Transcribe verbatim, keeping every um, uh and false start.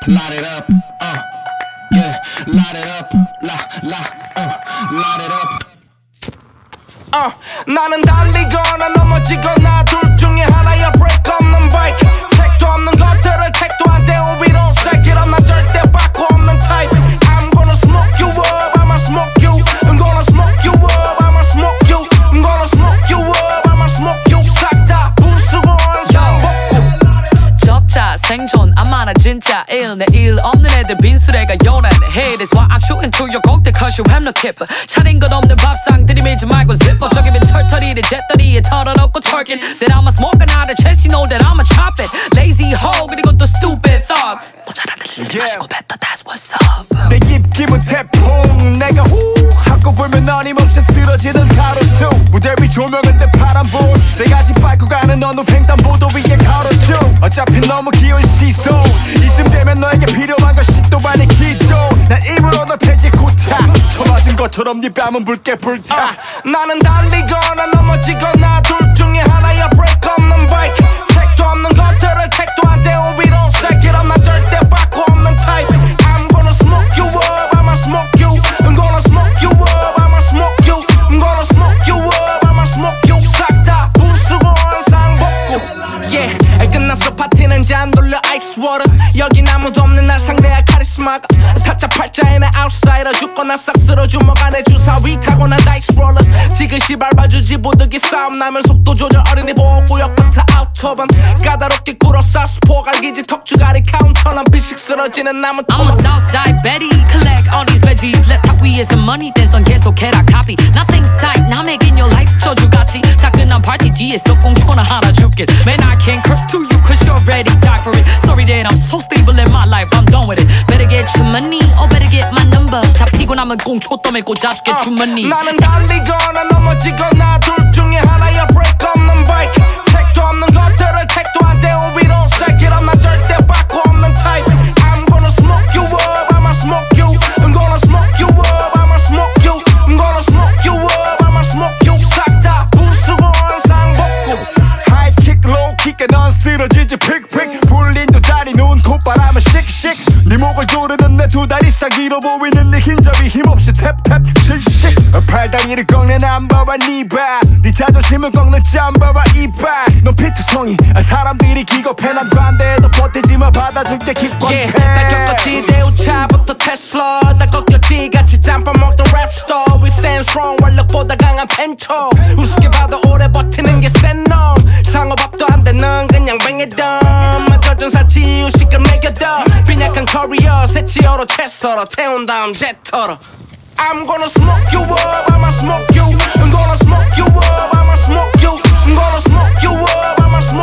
light it up, uh, yeah, light it up, la, la, uh, light it up. 어, 나는 달리거나 넘어지거나 둘 중에 하나야 break 없는 bike 택도 없는 것들을 택도 안 떼고 we don't stack it up 난 절대 바꾸 없는 type I'm gonna smoke you up, I'ma smoke you I'm gonna smoke you up, I'ma smoke you I'm gonna smoke you up, I'ma smoke you 싹 다 부수고 항상 벗고 적자 생존 안 많아 진짜 일 내일 없는 애들 빈수레가 요란해 Hey that's why I'm shooting to your 곡들 cause you have no keeper 차린 것 없는 밥상 들이밀지 말고 zip up 저기면 털털이를 잿더리에 털어놓고 twerking That I'ma smoke another chest you know that I'ma chop it Lazy hoe 그리고 또 stupid thug 모자란 애들 쓰지 마시고 뱉어 that's what's up 내 입김은 태풍 내가 후 하고 불면 어림없이 쓰러지는 가로수 무대 위 조명은 내 파란불 내가 집 밟고 가는 어느 횡단보도 위에 걸어줘 어차피 너무 귀여운 시선 이쯤 되면 너에게 필요한 것이 또 아니 기도 난 입으로 널 패지고 타 쳐맞은 것처럼 네 뺨은 붉게 불타 어, 나는 달리거나 넘어지거나 둘 중에 하나야 break 없는 bike 택도 없는 것들을 택도 안 떼고 we don't stack it up 난 절대 바꾸 없는 type I'm gonna smoke you up, I'ma smoke you I'm gonna smoke you up, I'ma smoke you I'm gonna smoke you up, I'ma smoke you 싹 다 부수고 항상 벗고 Yeah 끝났어 파티는 잔 돌려 ice water 여긴 아무도 없는 날 상대할 카리스마가 타짜 팔자에 나 outsider 죽거나 싹 쓸어 주먹 안에 주사위 타고 난 다이스 롤러 지그시 밟아주지 보드기 싸움 나면 속도 조절 어린이 보호구역부터 아우터번 까다롭게 굴어 사스포 갈기지 턱주가리 카운터 난 비식 쓰러지는 나무 I'm a Southside Betty collect all these veggies 랩탑 위에서 money 댄스 넌 계속해라 copy Nothing's tight now making your life 저주같이 다 끝난 파티 뒤에서 꽁초나 하나 줄게 Man I can't curse to you cause you're ready die for it Sorry that I'm so stable in my life I'm done with it Better get your money or better get my number 다 피고 나면 꽁초 떠밀 꽂아줄게 어, 주머니 나는 달리거나 넘어지거나 둘 중에 하나야 break 없는 bike 택도 없는 것들을 택도 안 떼고 we don't stack it up 난 절대 바꾸 없는 type I'm gonna smoke you up, I'ma smoke you I'm gonna smoke you up, I'ma smoke you I'm gonna smoke you up, I'ma smoke you 싹 다 부수고 항상 벗고 High kick low kick에 넌 쓰러지지 픽픽 불린 두 다리 누운 콧바람은 씩씩 네 목을 조르는 내 두 다리 사기로 보이는 네 흰접이 힘없이 탭탭 씩씩 팔다리를 꺾는 남바와 니바 네 자존심을 꺾는 짬바와 이발 넌 피투성이 사람들이 기겁해 난 관대해도 버티지마 받아줄게 기권패 yeah, 다 겪었지 대우차부터 테슬라 다 꺾였지 같이 짬밥 먹던 랩스터 We stand strong 완력보다 강한 펜처 우습게 봐도 오래 버티는 게 센 놈 상호밥도 안 되는 그냥 뱅에덤 맞춰준 사치 이유식을 매겨둬 빈약한 커리어 새치어로 채 썰어 태운 다음 제터로 I'm gonna smoke you up, I'ma smoke you I'm gonna smoke you up, I'ma smoke you I'm gonna smoke you up, I'ma smoke you